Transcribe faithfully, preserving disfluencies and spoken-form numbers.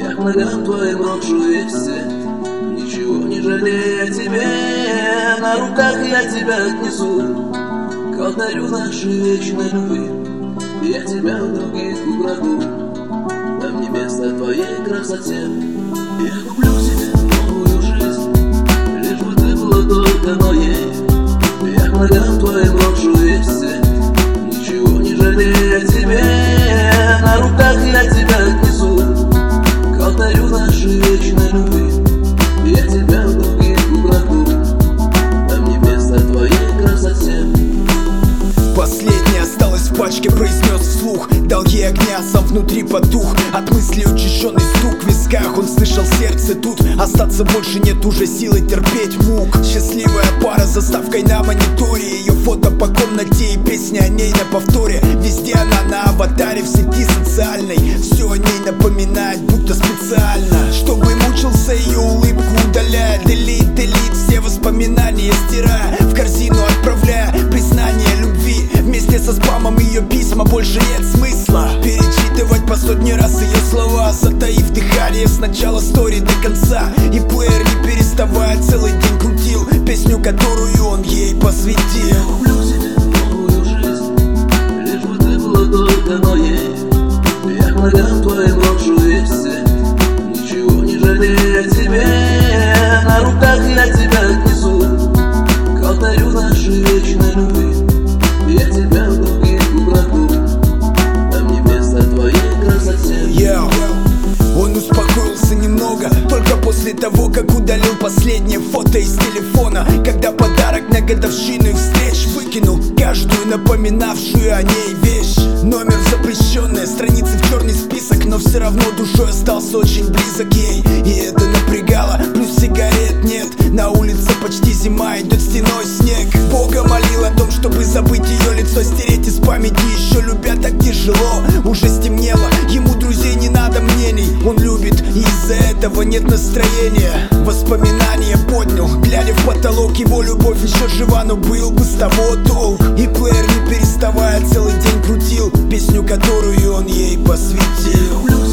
Я к ногам твоим брошу весь свет, ничего не жалея тебе. На руках я тебя отнесу к алтарю нашей вечной любви. Я тебя в других украду, там не место твоей красоте. Я куплю себе новую жизнь, лишь бы ты была только моей. Я к ногам твоим брошу весь свет, ничего не жалея тебе. На руках я тебя отнесу к алтарю нашей вечной любви. Я тебя в других украду, там не место твоей красоте. Последнее осталось в пачке, произнес вслух. Долги огня, сам внутри потух. От мысли учащенный стук в висках. Он слышал сердце тут. Остаться больше нет уже силы терпеть мук. Счастливая пара с заставкой на мониторе. Ее фото по комнате и песня о ней на повторе. Везде она на аватаре в сети социальной. Все о ней напоминает, будто специально, чтобы мучился ее улыбку удаляя. Делит, делит все воспоминания, стирая, в корзину отправляя признание любви. Вместе со спамом ее письма больше нет смысла перечитывать по сотни раз ее слова, затаив дыхание с начала стори до конца. И плеер не переставая целый день крутил песню, которую он ей посвятил. Я куплю себе новую жизнь, лишь бы ты была только моей. Я к ногам твоим брошу весь свет, ничего не жалея тебе. На руках я тебя отнесу к алтарю нашей вечной любви. Я тебя в других украду, там не место твоей красоте. Йоу, он успокоился немного только после того, как удалил последнее фото из телефона. Когда подарок на годовщину их встреч выкинул каждую напоминавшую о ней вещь. Номер запрещенная, страницы в черный список, но все равно душой остался очень близок ей. И это напрягало, плюс сигарет нет. На улице почти зима, идет стеной снег. Бога молил о том, чтобы забыть ее лицо, стереть из памяти. Еще любя так тяжело, уже стемнело, ему друзей не надо мнений. Он любит, и из-за этого нет настроения. Воспоминания поднял, глядя в потолок. Его любовь еще жива, но был бы с того толк. И плеер не переставая целый день крутил песню, которую он ей посвятил.